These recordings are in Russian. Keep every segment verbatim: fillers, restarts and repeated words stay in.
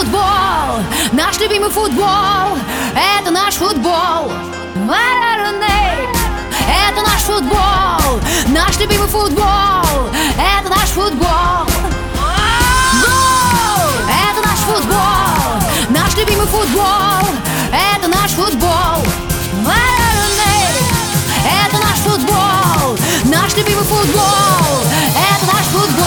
футбол, наш любимый футбол, это наш футбол. Это наш футбол, наш любимый футбол, это наш футбол. Это наш футбол, наш любимый футбол, это наш футбол. Это наш футбол, наш любимый футбол, это наш футбол.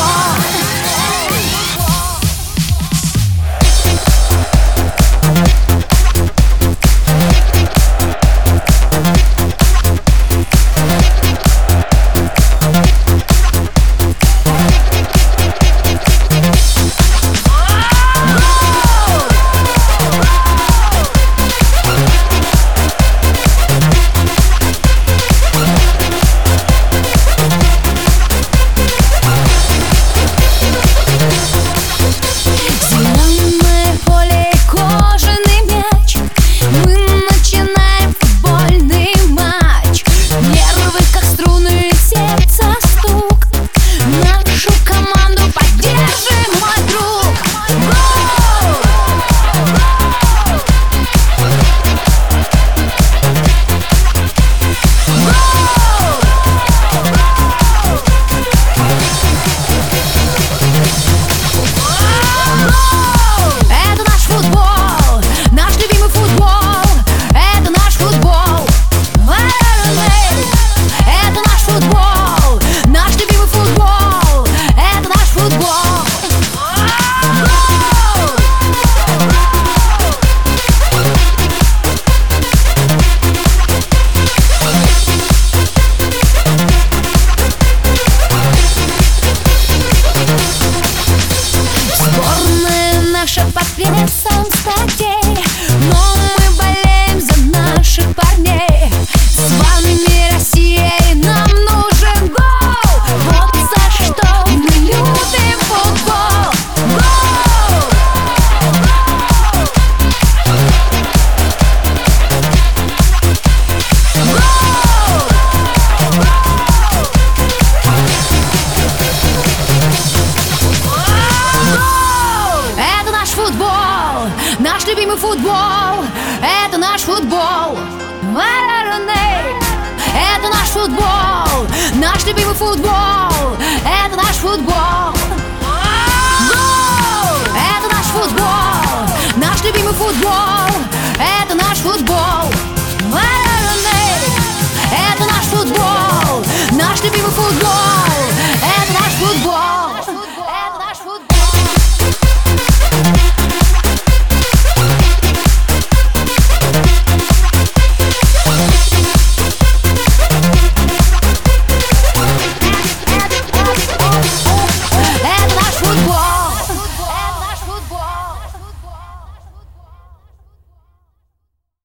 Под прессом статей, но мы болеем за наших парней. С вами не Россия, и нам нужен гол. Вот за что мы любим футбол. Гол! Это наш футбол, наш любимый футбол, это наш футбол. Это наш футбол, наш любимый футбол, это наш футбол. Это наш футбол, наш любимый футбол.